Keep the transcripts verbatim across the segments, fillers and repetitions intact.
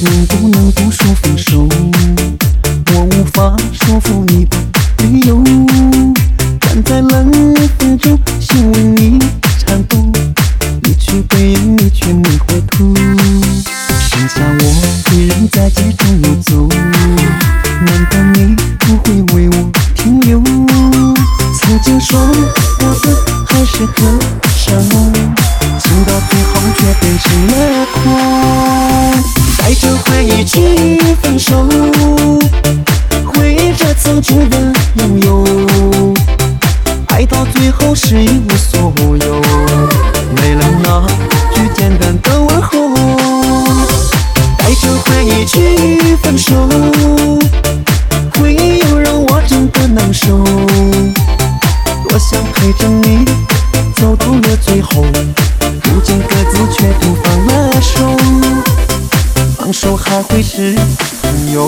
能不能不说分手？我无法说服你的理由，站在冷风中，心为你颤抖。你去背影，你却没回头，剩下我一人在街中游走。难道你不会为我停留？曾经说过的还是很伤，情到最后却变成了痛。带着回忆去分手，回忆着曾经的拥有，爱到最后是一无所有，没了那句简单的问候。带着回忆去分手，回忆又让我真的难受。多想陪着你走到了最后，如今各自却都放了手，放手还会是朋友。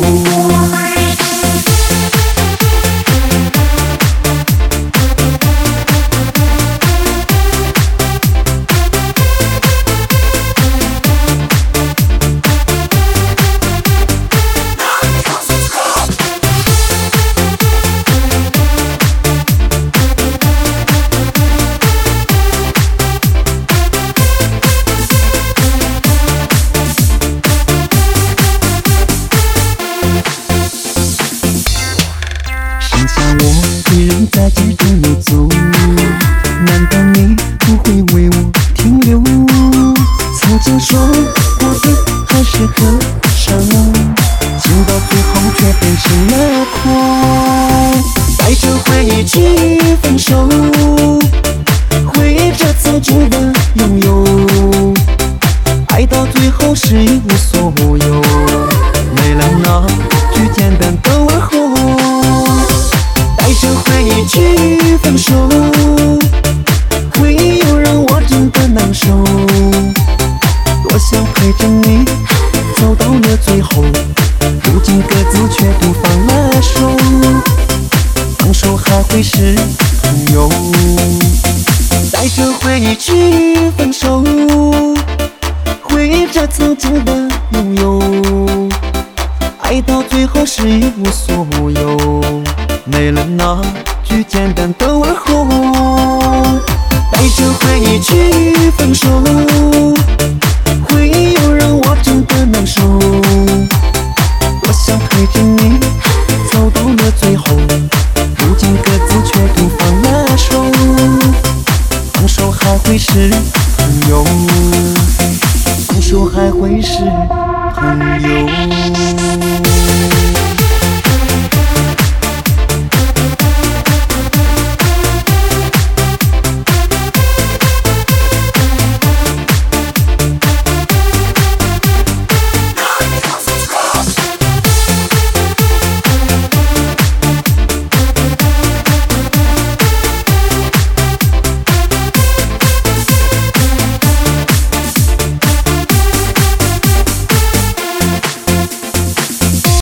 一人在街中游走，难道你不会为我停留？曾经说过的还是很伤，情到最后却变成了痛。带着回忆去分手，回忆着曾经的拥有，爱到最后是一无所有，没了那句简单的问候。带着回忆去分手，回忆又让我真的难受。多想陪着你走到了最后，如今各自却都放了手，放手还会是朋友。带着回忆去分手，回忆着曾经的拥有，爱到最后是一无所有，没了那句简单的问候。带着回忆去分手，回忆又让我真的难受。我想陪着你走到了最后，如今各自却都放了手，放手还会是朋友，放手还会是朋友。